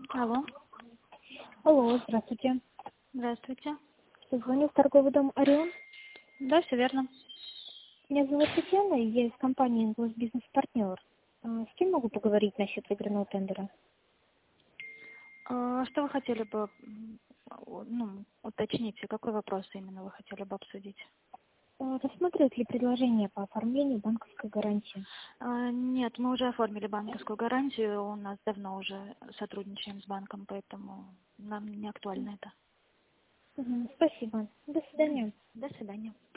Алло. Алло, здравствуйте. Здравствуйте. Звоню в торговый дом «Орион». Да, все верно. Меня зовут Татьяна, и я из компании «Инглс Бизнес Партнер». С кем могу поговорить насчет выигранного тендера? Что вы хотели бы уточнить? Какой вопрос именно вы хотели бы обсудить? Рассматривают ли предложение по оформлению банковской гарантии? Нет, мы уже оформили банковскую гарантию, у нас давно уже сотрудничаем с банком, поэтому нам не актуально это. Спасибо. До свидания. До свидания.